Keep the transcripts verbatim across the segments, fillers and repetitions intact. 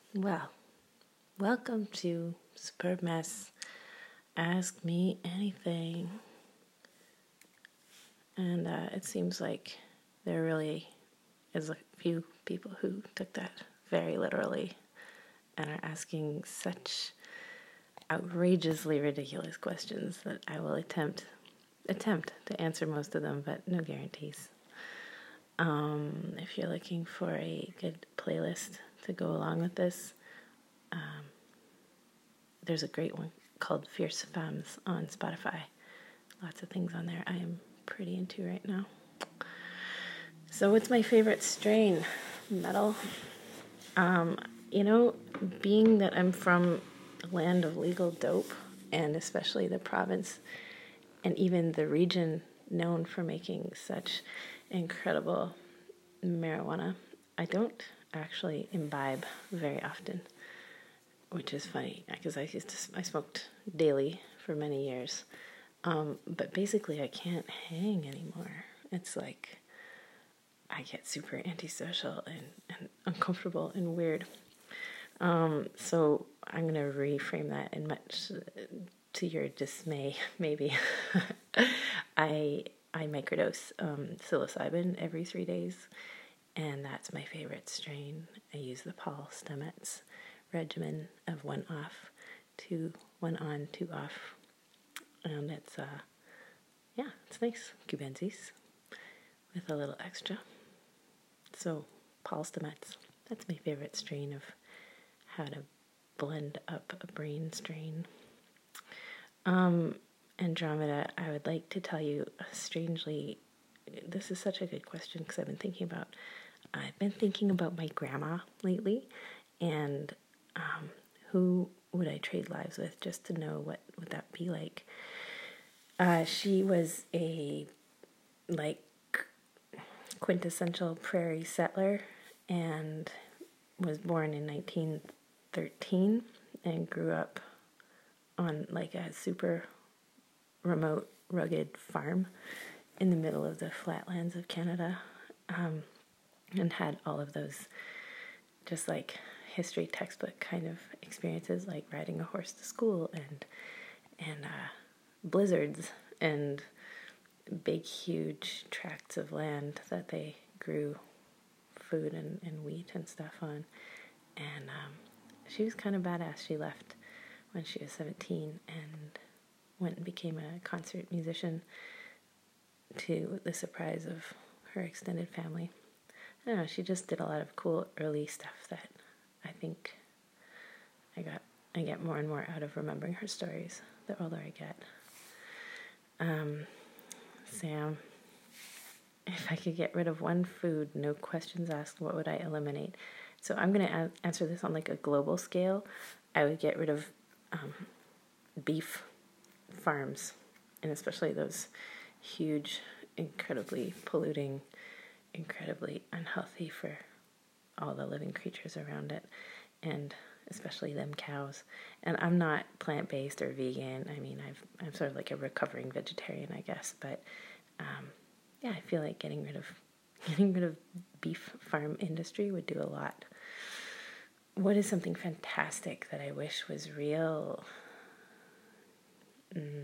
Well, welcome to Superb Mess. Ask me anything. And uh, it seems like there really is a few people who took that very literally and are asking such outrageously ridiculous questions that I will attempt attempt to answer most of them, but no guarantees. Um, if you're looking for a good playlist to go along with this, um, there's a great one called Fierce Femmes on Spotify. Lots of things on there I am pretty into right now. So what's my favorite strain? Metal. Um, you know, being that I'm from the land of legal dope, and especially the province and even the region known for making such incredible marijuana, I don't actually imbibe very often, which is funny because I used to I smoked daily for many years, um, but basically I can't hang anymore. It's like I get super antisocial and, and uncomfortable and weird. Um, so I'm going to reframe that, and much to your dismay, maybe, I I microdose um, psilocybin every three days, and that's my favorite strain. I use the Paul Stamets regimen of one off, two, one on, two off, and it's, uh, yeah, it's nice, Cubensis, with a little extra. So, Paul Stamets, that's my favorite strain of how to blend up a brain strain. Um, Andromeda, I would like to tell you, uh, strangely, this is such a good question because I've been thinking about, I've been thinking about my grandma lately, and um, who would I trade lives with just to know what would that be like. Uh, she was a, like, quintessential prairie settler and was born in nineteen thirteen and grew up on like a super remote, rugged farm in the middle of the flatlands of Canada, um, and had all of those just like history textbook kind of experiences, like riding a horse to school and and uh, blizzards and big, huge tracts of land that they grew food and, and wheat and stuff on. And um, she was kind of badass. She left when she was seventeen and went and became a concert musician to the surprise of her extended family. I don't know, she just did a lot of cool early stuff that I think I got I get more and more out of remembering her stories the older I get. Um, Sam, if I could get rid of one food, no questions asked, what would I eliminate? So I'm going to a- answer this on like a global scale. I would get rid of um, beef farms, and especially those huge, incredibly polluting, incredibly unhealthy for all the living creatures around it, and especially them cows. And I'm not plant-based or vegan. I mean, I've, I'm sort of like a recovering vegetarian, I guess, but um, yeah, I feel like getting rid of getting rid of beef farm industry would do a lot. What is something fantastic that I wish was real? Mm.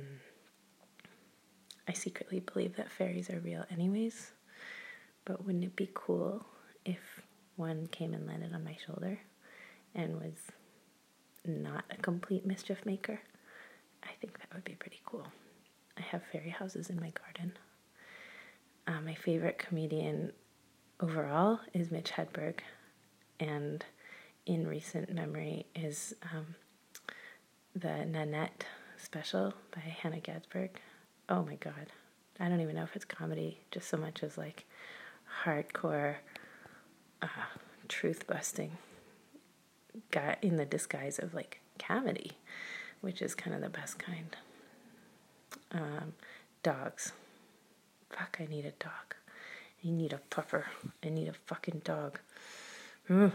I secretly believe that fairies are real anyways, but wouldn't it be cool if one came and landed on my shoulder and was not a complete mischief maker? I think that would be pretty cool. I have fairy houses in my garden. Uh, my favorite comedian overall is Mitch Hedberg, and in recent memory is um, the Nanette special by Hannah Gadsberg. Oh my god, I don't even know if it's comedy, just so much as like hardcore uh, truth-busting got in the disguise of like comedy, which is kind of the best kind. Um, dogs. Fuck, I need a dog. I need a pupper. I need a fucking dog. Mm.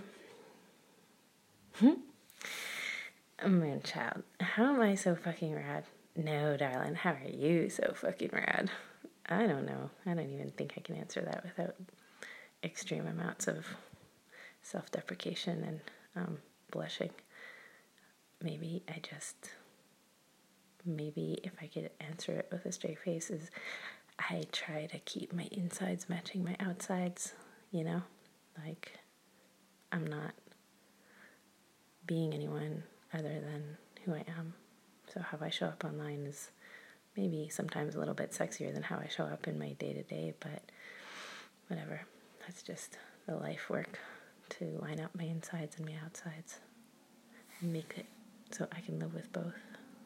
Oh man, child, how am I so fucking rad? No, darling, how are you so fucking rad? I don't know. I don't even think I can answer that without extreme amounts of self-deprecation and um, blushing. Maybe I just, maybe if I could answer it with a straight face, is I try to keep my insides matching my outsides, you know? Like, I'm not being anyone other than who I am. So how I show up online is maybe sometimes a little bit sexier than how I show up in my day-to-day, but whatever. That's just the life work to line up my insides and my outsides and make it so I can live with both.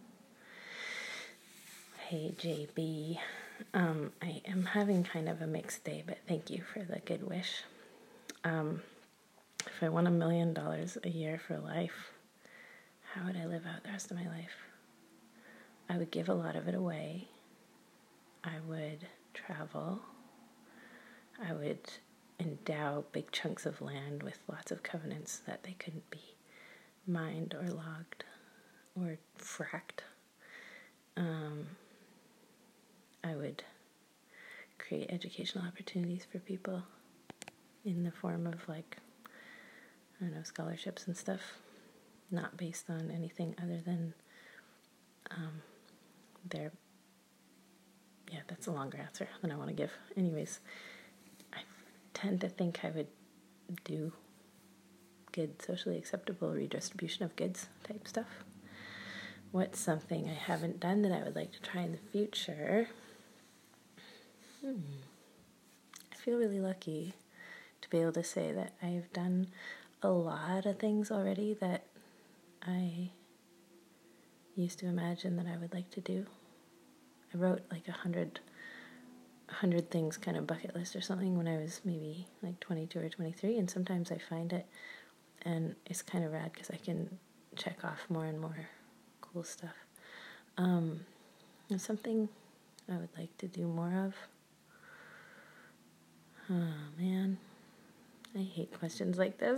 Hey, J B. Um, I am having kind of a mixed day, but thank you for the good wish. Um, if I won a million dollars a year for life, how would I live out the rest of my life? I would give a lot of it away. I would travel. I would endow big chunks of land with lots of covenants that they couldn't be mined or logged or fracked. Um, I would create educational opportunities for people in the form of, like, I don't know, scholarships and stuff, not based on anything other than um, their, yeah, that's a longer answer than I want to give. Anyways, I tend to think I would do good, socially acceptable redistribution of goods type stuff. What's something I haven't done that I would like to try in the future? Hmm. I feel really lucky to be able to say that I've done a lot of things already that I used to imagine that I would like to do. I wrote like a hundred, a hundred things kind of bucket list or something when I was maybe like twenty-two or twenty-three, and sometimes I find it, and it's kind of rad because I can check off more and more cool stuff. Um, and something I would like to do more of. Oh man, I hate questions like this.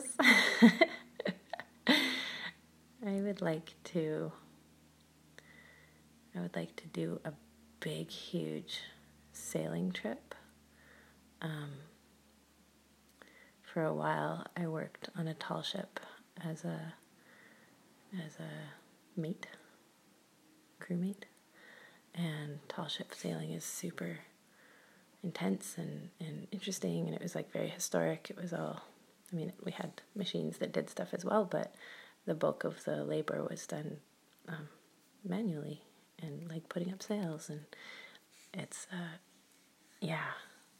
I would like to, I would like to do a big, huge sailing trip. Um, for a while, I worked on a tall ship as a, as a mate, crewmate, and tall ship sailing is super intense and, and interesting, and it was like very historic. It was all, I mean, we had machines that did stuff as well, but the bulk of the labor was done um, manually and like putting up sails, and it's, uh, yeah,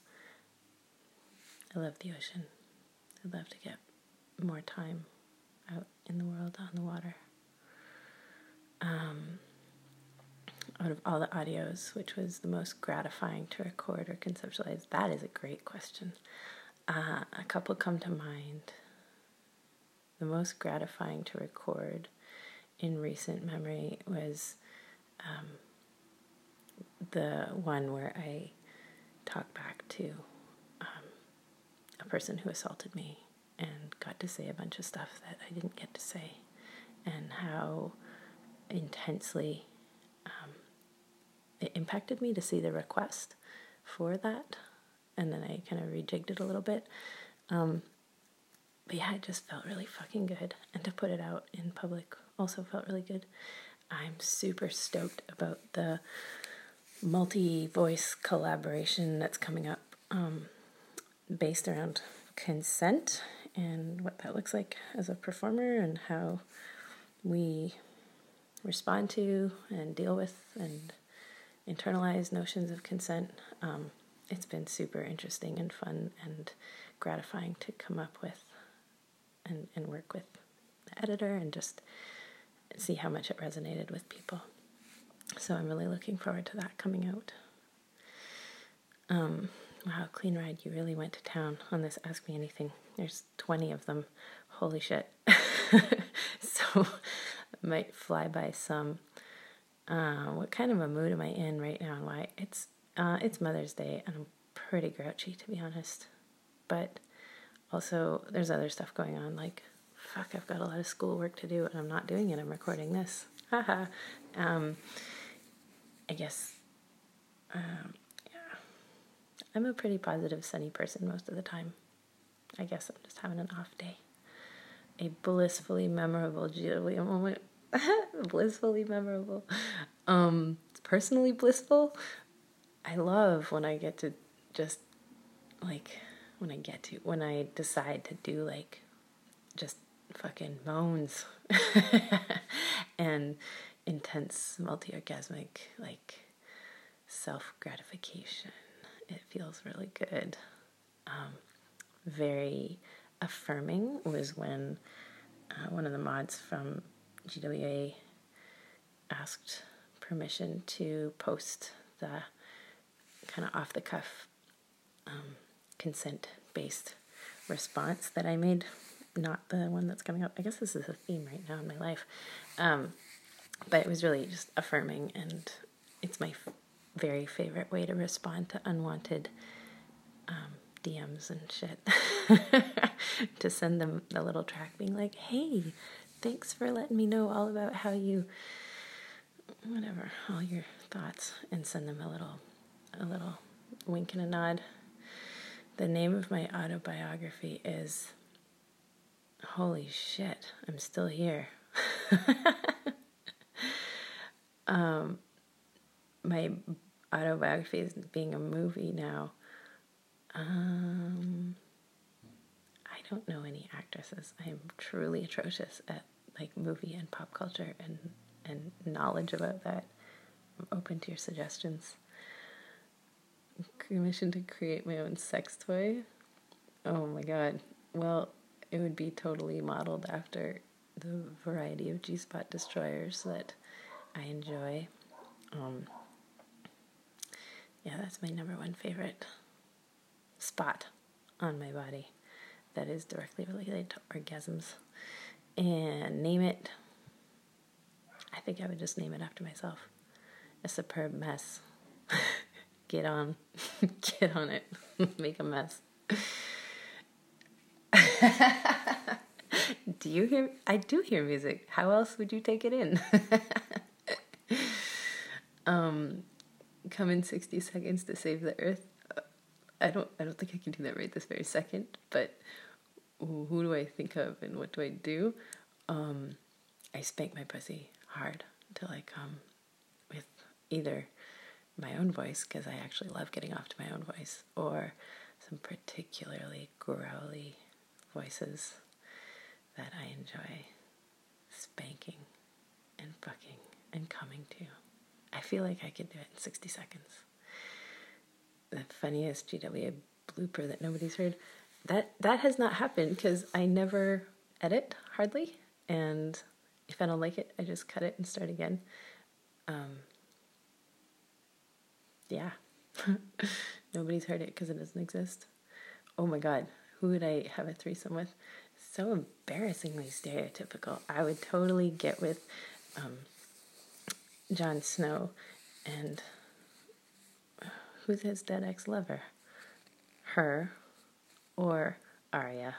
I love the ocean. I'd love to get more time out in the world on the water. Um, out of all the audios, which was the most gratifying to record or conceptualize? That is a great question. Uh, a couple come to mind. The most gratifying to record in recent memory was um, the one where I talked back to um, a person who assaulted me and got to say a bunch of stuff that I didn't get to say, and how intensely um, it impacted me to see the request for that, and then I kind of rejigged it a little bit. Um, but yeah, it just felt really fucking good, and to put it out in public also felt really good. I'm super stoked about the multi-voice collaboration that's coming up, um, based around consent and what that looks like as a performer and how we respond to and deal with and internalize notions of consent. Um, it's been super interesting and fun and gratifying to come up with and, and work with the editor and just see how much it resonated with people. So I'm really looking forward to that coming out. Um, wow, Clean Ride, you really went to town on this Ask Me Anything. There's twenty of them. Holy shit. So I might fly by some. Uh, what kind of a mood am I in right now and why? It's uh, it's Mother's Day and I'm pretty grouchy, to be honest. But also there's other stuff going on, like, fuck, I've got a lot of schoolwork to do and I'm not doing it. I'm recording this. Haha. um, I guess, um, yeah. I'm a pretty positive, sunny person most of the time. I guess I'm just having an off day. a blissfully memorable G W moment. Blissfully memorable. Um, personally blissful. I love when I get to just, like, when I get to, when I decide to do, like, just fucking moans and intense multi-orgasmic, like, self-gratification. It feels really good. Um, very affirming was when uh, one of the mods from G W A asked permission to post the kind of off-the-cuff um, consent-based response that I made, not the one that's coming up. I guess this is a theme right now in my life. Um, but it was really just affirming, and it's my f- very favorite way to respond to unwanted um, D Ms and shit. To send them the little track being like, hey, thanks for letting me know all about how you, whatever, all your thoughts, and send them a little, a little wink and a nod. The name of my autobiography is Holy Shit, I'm Still Here. um, my autobiography is being a movie now. Um, I don't know any actresses. I am truly atrocious at like movie and pop culture and, and knowledge about that. I'm open to your suggestions. Commission to create my own sex toy. Oh my god. Well, it would be totally modeled after the variety of G-spot destroyers that I enjoy. Um, yeah, that's my number one favorite spot on my body that is directly related to orgasms. And name it, I think I would just name it after myself. A superb mess. Get on. Get on it. Make a mess. Do you hear? I do hear music. How else would you take it in? um, come in sixty seconds to save the earth. I don't. I don't think I can do that right this very second. But who do I think of and what do I do? Um, I spank my pussy hard until I come with either my own voice, because I actually love getting off to my own voice, or some particularly growly voices that I enjoy spanking and fucking and coming to. I feel like I could do it in sixty seconds. The funniest G W A blooper that nobody's heard, that that has not happened because I never edit hardly, and if I don't like it, I just cut it and start again. Um, yeah. Nobody's heard it because it doesn't exist. Oh my god, who would I have a threesome with? So embarrassingly stereotypical. I would totally get with um, Jon Snow and who's his dead ex-lover? Her or Arya.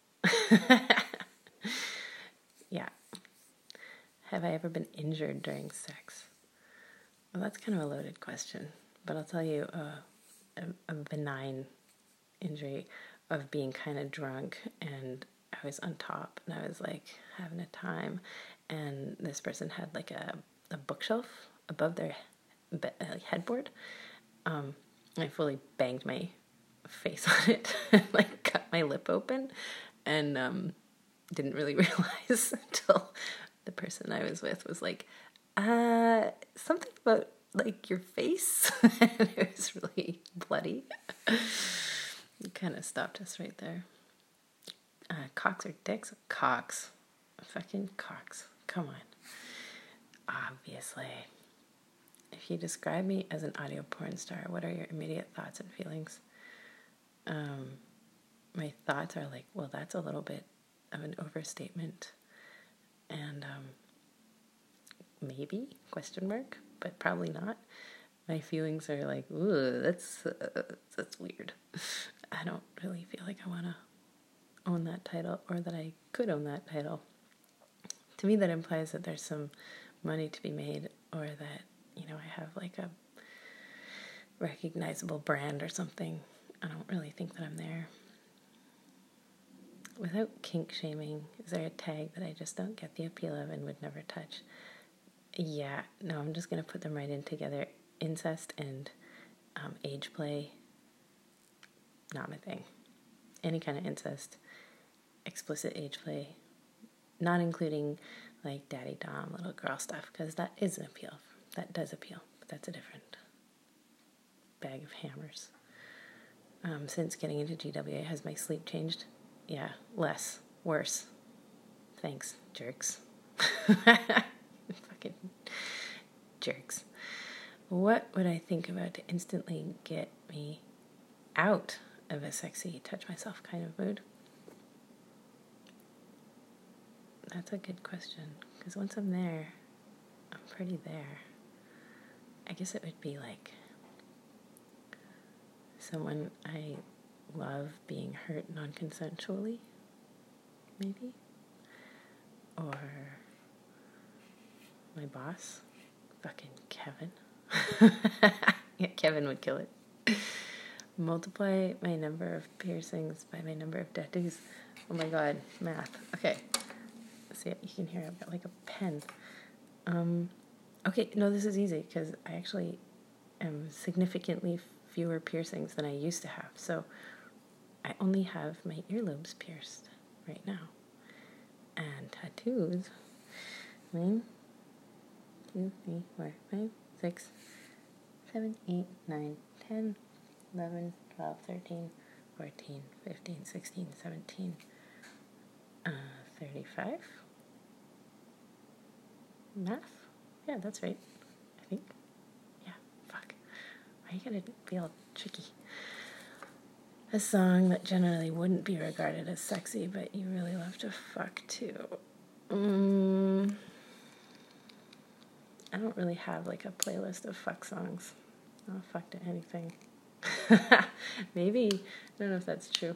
Yeah. Have I ever been injured during sex? Well, that's kind of a loaded question, but I'll tell you uh, a, a benign injury of being kind of drunk, and I was on top and I was like having a time, and this person had like a, a bookshelf above their be- uh, headboard. Um, I fully banged my face on it and like cut my lip open, and um, didn't really realize until the person I was with was like, uh, something about like your face. And it was really bloody. It kind of stopped us right there. Uh, cocks or dicks? Cocks. Fucking cocks. Come on. Obviously. If you describe me as an audio porn star, what are your immediate thoughts and feelings? Um, my thoughts are like, well, that's a little bit of an overstatement. And um, maybe, question mark, but probably not. My feelings are like, ooh, that's, uh, that's weird. I don't really feel like I want to own that title, or that I could own that title. To me, that implies that there's some money to be made, or that, you know, I have like a recognizable brand or something. I don't really think that I'm there. without kink shaming, is there a tag that I just don't get the appeal of and would never touch? Yeah, no, I'm just going to put them right in together. Incest and um, age play, not my thing. Any kind of incest, explicit age play, not including like daddy dom, little girl stuff, because that is an appeal. That does appeal, but that's a different bag of hammers. Um, since getting into G W A, has my sleep changed? Yeah, less, worse. Thanks, jerks. Fucking jerks. What would I think about to instantly get me out of a sexy touch myself kind of mood? That's a good question, because once I'm there, I'm pretty there. I guess it would be like someone I love being hurt non-consensually, maybe, or my boss, fucking Kevin. Yeah, Kevin would kill it. Multiply my number of piercings by my number of tattoos. Oh my god, math. Okay. See, you can hear I've got like a pen. Um, okay, no, this is easy because I actually am significantly fewer piercings than I used to have. So I only have my earlobes pierced right now. And tattoos. One, two, three, four, five, six, seven, eight, nine, ten, eleven, twelve, thirteen, fourteen, fifteen, sixteen, seventeen, uh, thirty-five. Math? Yeah, that's right. I think. Yeah, fuck. Why you gotta be all tricky? A song that generally wouldn't be regarded as sexy, but you really love to fuck to. Mm, I don't really have like a playlist of fuck songs. I'll fuck to anything. Maybe. I don't know if that's true.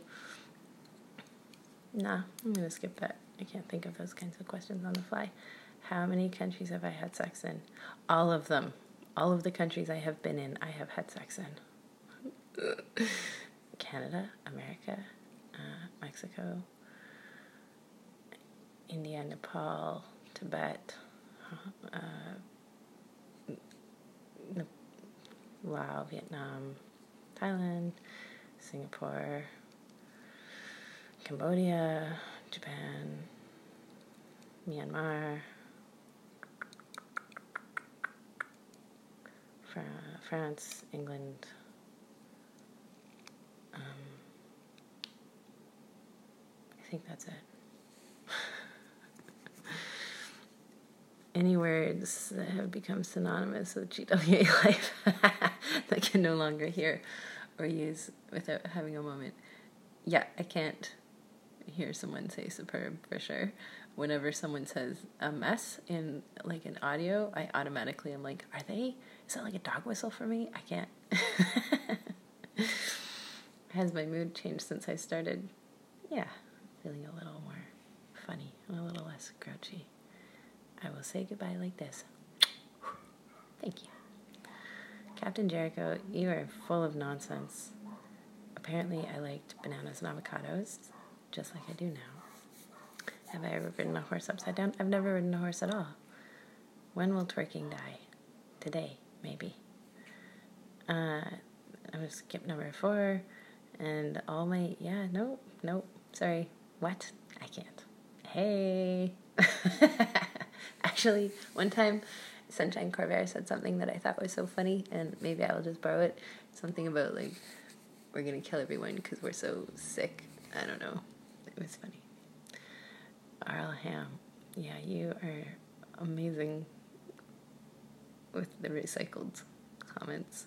Nah, I'm gonna skip that. I can't think of those kinds of questions on the fly. How many countries have I had sex in? All of them. All of the countries I have been in, I have had sex in. Canada, America, uh, Mexico, India, Nepal, Tibet, uh, Laos, Vietnam, Thailand, Singapore, Cambodia, Japan, Myanmar, Fra- France, England, um, I think that's it. Any words that have become synonymous with G W A life that can no longer hear or use without having a moment. Yeah, I can't hear someone say superb for sure. Whenever someone says a mess in like an audio, I automatically am like, are they, is that like a dog whistle for me? I can't. Has my mood changed since I started? Yeah, feeling a little more funny, a little less grouchy. I will say goodbye like this. Thank you. Captain Jericho, you are full of nonsense. Apparently I liked bananas and avocados, just like I do now. Have I ever ridden a horse upside down? I've never ridden a horse at all. When will twerking die? Today, maybe. Uh, I'm going to skip number four. And all my, yeah, no, no, sorry. What? I can't. Hey. Actually, one time, Sunshine Corvair said something that I thought was so funny, and maybe I will just borrow it. Something about, like, we're going to kill everyone because we're so sick. I don't know. It was funny. Arl Ham. Yeah, you are amazing with the recycled comments.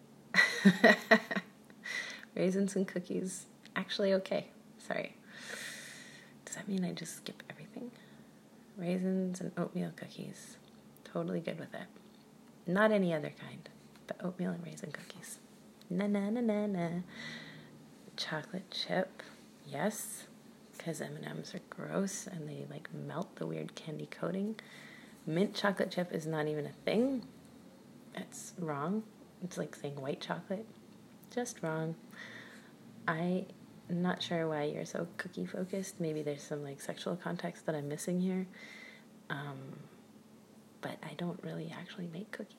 Raisins and cookies. Actually, okay. Sorry. Does that mean I just skip everything? Raisins and oatmeal cookies. Totally good with it. Not any other kind, but oatmeal and raisin cookies. Na na na na na. Chocolate chip. Yes, because M and M's are gross and they like melt the weird candy coating. Mint chocolate chip is not even a thing. It's wrong. It's like saying white chocolate. Just wrong. I I'm not sure why you're so cookie focused. Maybe there's some like sexual context that I'm missing here. Um, but I don't really actually make cookies.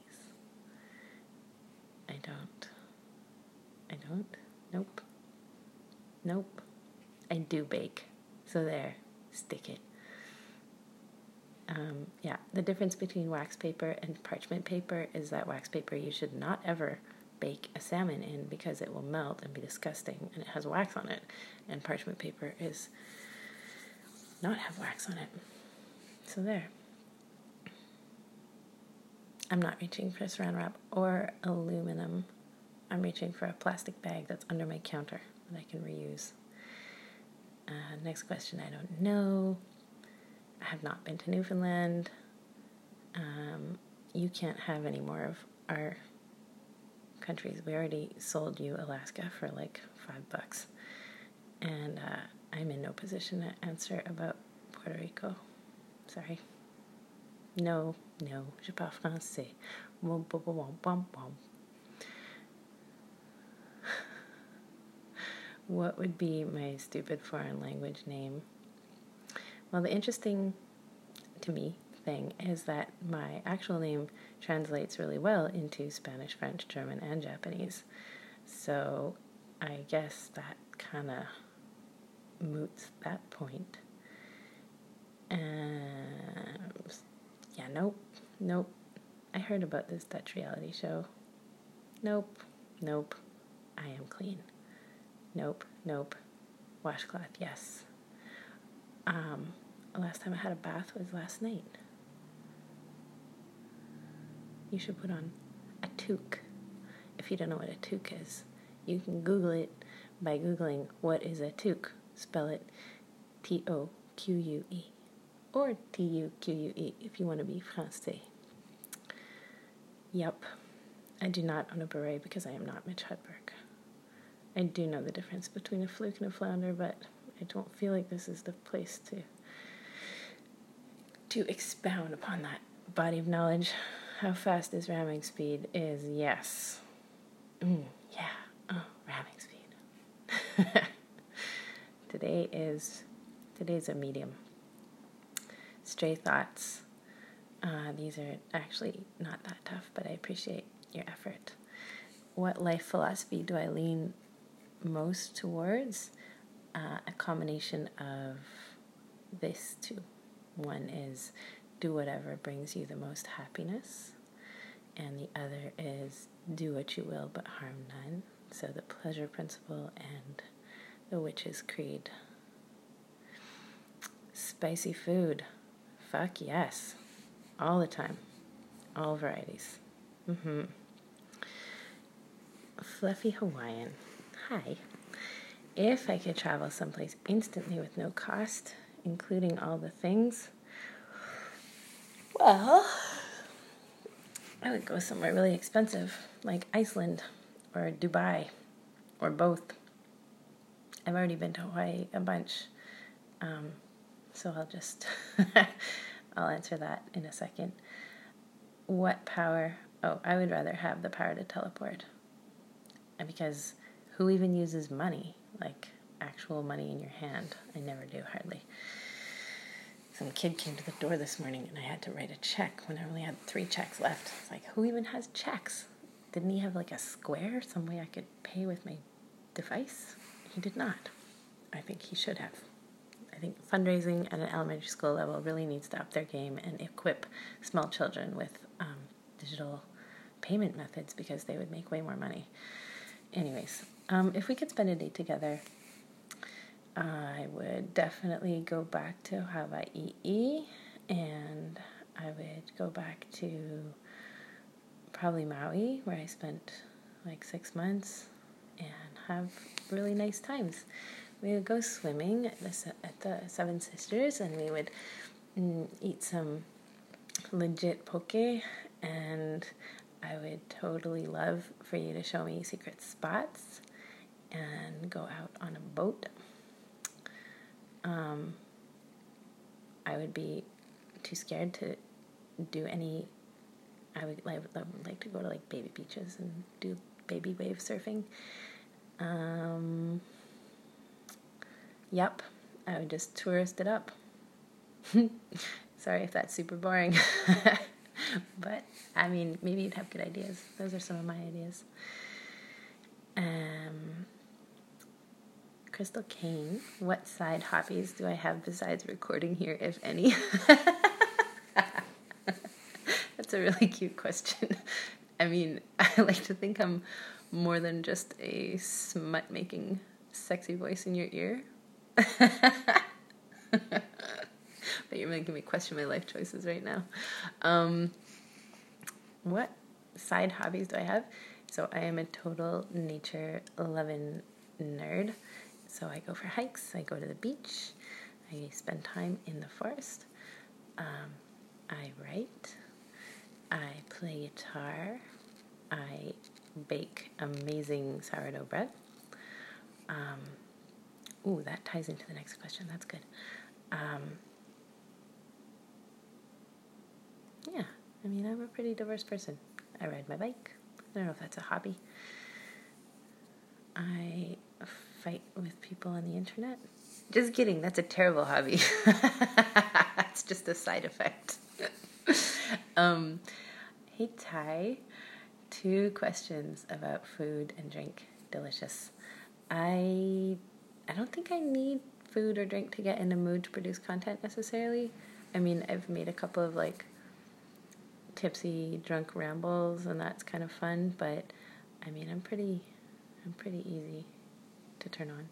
I don't. I don't. Nope. Nope. I do bake. So there. Stick it. Um, yeah, the difference between wax paper and parchment paper is that wax paper you should not ever bake a salmon in because it will melt and be disgusting and it has wax on it. And parchment paper is not have wax on it. So there. I'm not reaching for saran wrap or aluminum. I'm reaching for a plastic bag that's under my counter that I can reuse. Uh, next question, I don't know. I have not been to Newfoundland. Um, you can't have any more of our countries. We already sold you Alaska for like five bucks. And uh, I'm in no position to answer about Puerto Rico. Sorry. No, no, je parle français. Wom, wom, wom, wom, wom. What would be my stupid foreign language name? Well, the interesting, to me, thing is that my actual name translates really well into Spanish, French, German, and Japanese. So I guess that kind of moots that point. And yeah, nope, nope. I heard about this Dutch reality show. Nope, nope. I am clean. Nope, nope. Washcloth, yes. Um, last time I had a bath was last night. You should put on a toque. If you don't know what a toque is, you can Google it by Googling what is a toque. Spell it T O Q U E or T U Q U E if you want to be Francais. Yep. I do not own a beret because I am not Mitch Hedberg. I do know the difference between a fluke and a flounder, but I don't feel like this is the place to to expound upon that body of knowledge. How fast is ramming speed is yes. Mm, yeah. Oh, ramming speed. Today is today's a medium. Stray thoughts. Uh, these are actually not that tough, but I appreciate your effort. What life philosophy do I lean most towards? Uh, a combination of this two. One is do whatever brings you the most happiness, and the other is do what you will but harm none. So the pleasure principle and the witch's creed. Spicy food. Fuck yes. All the time. All varieties. Mm-hmm. Fluffy Hawaiian. Hi. If I could travel someplace instantly with no cost, including all the things, well, I would go somewhere really expensive, like Iceland or Dubai, or both. I've already been to Hawaii a bunch, um, so I'll just, I'll answer that in a second. What power? Oh, I would rather have the power to teleport. Because who even uses money? Like actual money in your hand? I never do, hardly. Some kid came to the door this morning and I had to write a check when I only had three checks left. It's like, who even has checks? Didn't he have like a square, some way I could pay with my device? He did not. I think he should have. I think fundraising at an elementary school level really needs to up their game and equip small children with um, digital payment methods because they would make way more money. Anyways, um, if we could spend a day together, I would definitely go back to Hawaii, and I would go back to probably Maui, where I spent like six months and have really nice times. We would go swimming at the, at the Seven Sisters, and we would mm, eat some legit poke, and I would totally love for you to show me secret spots and go out on a boat. Um, I would be too scared to do any, I would, I would like to go to like baby beaches and do baby wave surfing. Um, Yep, I would just tourist it up. Sorry if that's super boring. But, I mean, maybe you'd have good ideas. Those are some of my ideas. Um, Crystal Kane, what side hobbies do I have besides recording here, if any? That's a really cute question. I mean, I like to think I'm more than just a smut-making sexy voice in your ear. But you're making me question my life choices right now. Um, what side hobbies do I have? So I am a total nature-loving nerd. So I go for hikes, I go to the beach, I spend time in the forest, um, I write, I play guitar, I bake amazing sourdough bread. Um, ooh, that ties into the next question, that's good. Um, yeah, I mean, I'm a pretty diverse person. I ride my bike. I don't know if that's a hobby. I fight with people on the internet. Just kidding, that's a terrible hobby. It's just a side effect. um, hey Ty, two questions about food and drink. Delicious. I I don't think I need food or drink to get in a mood to produce content necessarily. I mean, I've made a couple of like tipsy drunk rambles and that's kind of fun, but I mean, I'm pretty I'm pretty easy to turn on.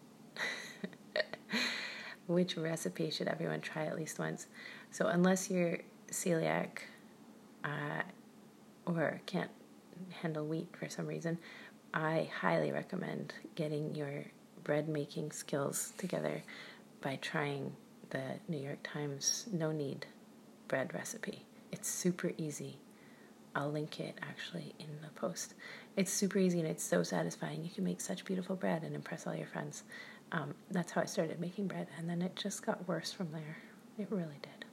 Which recipe should everyone try at least once? So unless you're celiac uh, or can't handle wheat for some reason, I highly recommend getting your bread making skills together by trying the New York Times no knead bread recipe. It's super easy. I'll link it actually in the post. It's super easy and it's so satisfying. You can make such beautiful bread and impress all your friends. Um, that's how I started making bread, and then it just got worse from there. It really did.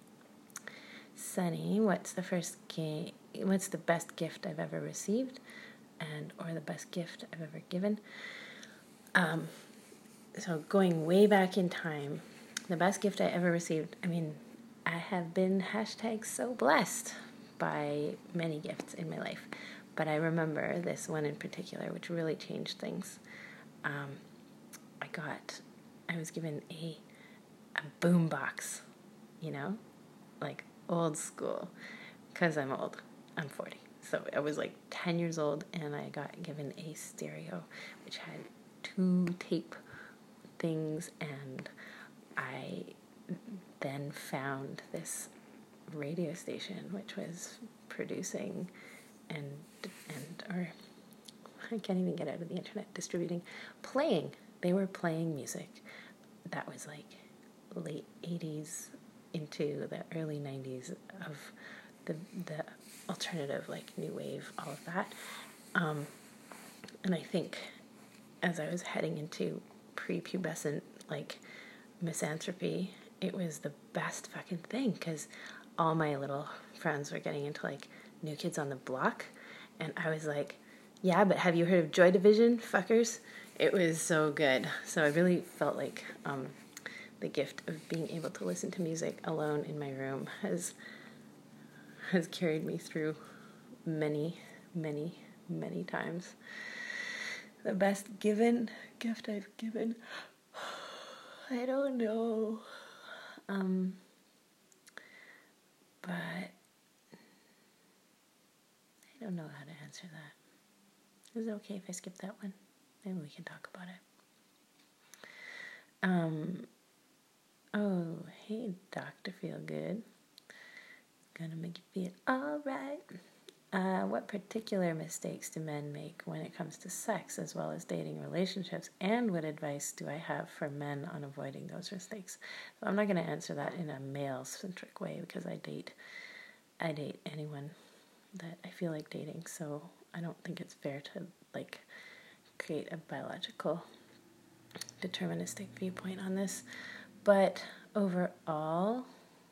Sunny, what's the first ga- What's the best gift I've ever received, and or the best gift I've ever given? Um, so going way back in time, the best gift I ever received. I mean, I have been hashtag so blessed by many gifts in my life, but I remember this one in particular, which really changed things. Um, I got, I was given a, a boom box, you know, like old school, because I'm old, I'm forty, so I was like ten years old, and I got given a stereo, which had two tape things, and I then found this radio station, which was producing and, and, or I can't even get out of the internet, distributing, playing. They were playing music that was like late eighties into the early nineties of the the alternative, like new wave, all of that. Um, and I think as I was heading into prepubescent, like, misanthropy, it was the best fucking thing, because all my little friends were getting into, like, New Kids on the Block, and I was like, yeah, but have you heard of Joy Division, fuckers? It was so good. So I really felt like um, the gift of being able to listen to music alone in my room has has carried me through many, many, many times. The best given gift I've given, I don't know. Um, but I don't know how to answer that. Is it okay if I skip that one? Maybe we can talk about it. Um, oh, hey, Doctor Feelgood. Gonna make you feel alright. Uh, what particular mistakes do men make when it comes to sex as well as dating relationships? And what advice do I have for men on avoiding those mistakes? So I'm not going to answer that in a male-centric way, because I date, I date anyone that I feel like dating. So I don't think it's fair to like create a biological deterministic viewpoint on this. But overall,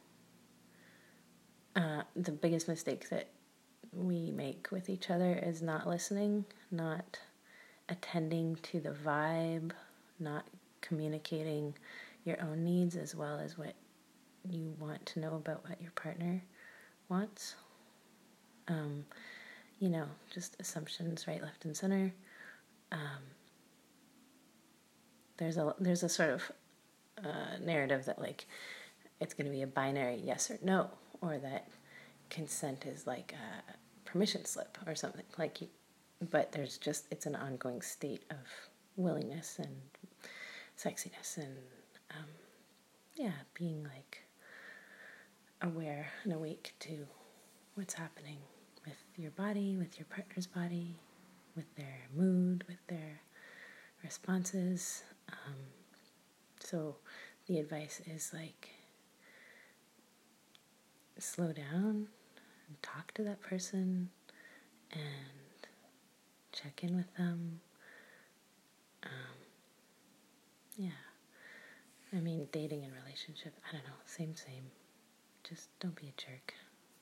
uh, the biggest mistake that we make with each other is not listening, not attending to the vibe, not communicating your own needs as well as what you want to know about what your partner wants. Um, you know, just assumptions, right, left, and center. Um, there's a there's a sort of uh, narrative that like it's going to be a binary yes or no, or that consent is like a permission slip or something like. You, but there's just it's an ongoing state of willingness and sexiness and um, yeah, being like aware and awake to what's happening with your body, with your partner's body, with their mood, with their responses. Um, so the advice is like slow down and talk to that person and check in with them. Um, yeah. I mean, dating and relationship, I don't know, same, same. Just don't be a jerk.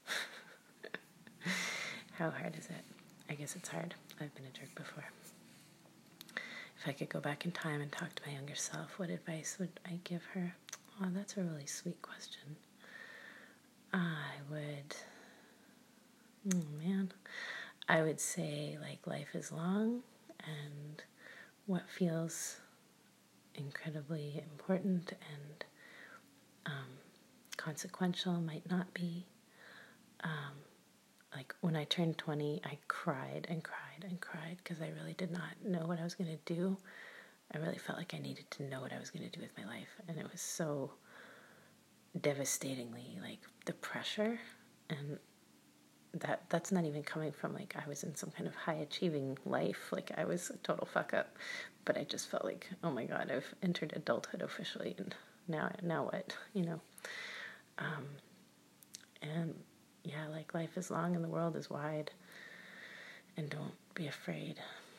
How hard is it? I guess it's hard. I've been a jerk before. If I could go back in time and talk to my younger self, what advice would I give her? Oh, that's a really sweet question. I would, oh man, I would say like life is long and what feels incredibly important and um, consequential might not be. Um, like when I turned twenty, I cried and cried and cried because I really did not know what I was going to do. I really felt like I needed to know what I was going to do with my life. And it was so devastatingly like the pressure, and that that's not even coming from like I was in some kind of high achieving life, like I was a total fuck up, but I just felt like, oh my god, I've entered adulthood officially, and now now what, you know. Um, and yeah, like life is long and the world is wide, and don't be afraid.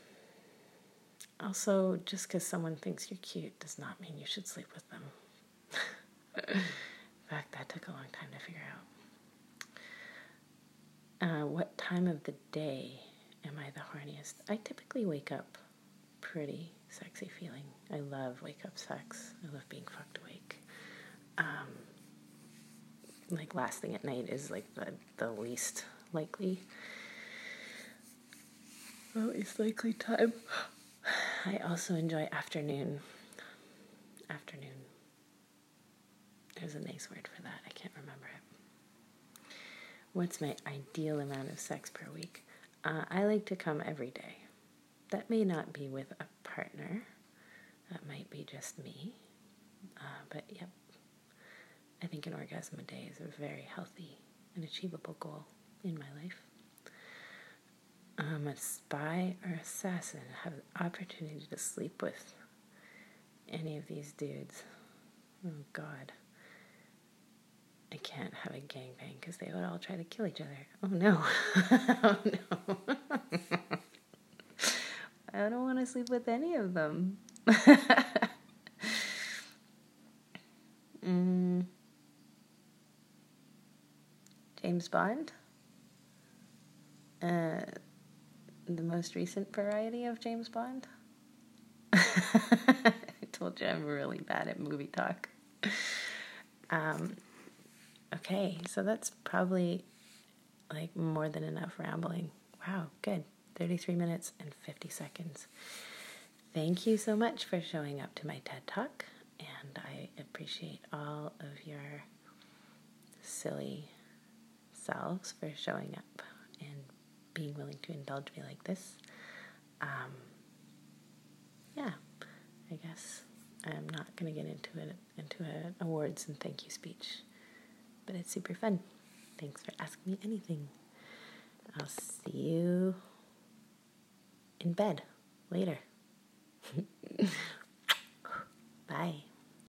Also, just because someone thinks you're cute does not mean you should sleep with them. In fact, that took a long time to figure out. Uh, what time of the day am I the horniest? I typically wake up pretty sexy feeling. I love wake-up sex. I love being fucked awake. Um, like last thing at night is like the, the least likely, the least likely time. I also enjoy afternoon. Afternoon. There's a nice word for that. I can't remember it. What's my ideal amount of sex per week? Uh, I like to come every day. That may not be with a partner. That might be just me. Uh, but yep, I think an orgasm a day is a very healthy and achievable goal in my life. Um, a spy or assassin, have the opportunity to sleep with any of these dudes. Oh God. I can't have a gangbang because they would all try to kill each other. Oh no. Oh no. I don't want to sleep with any of them. mm. James Bond? Uh, the most recent variety of James Bond? I told you I'm really bad at movie talk. Um, okay, so that's probably like more than enough rambling. Wow, good. thirty-three minutes and fifty seconds. Thank you so much for showing up to my TED Talk, and I appreciate all of your silly selves for showing up and being willing to indulge me like this. Um, yeah, I guess I'm not going to get into it into an awards and thank you speech, but it's super fun. Thanks for asking me anything. I'll see you in bed later. Bye.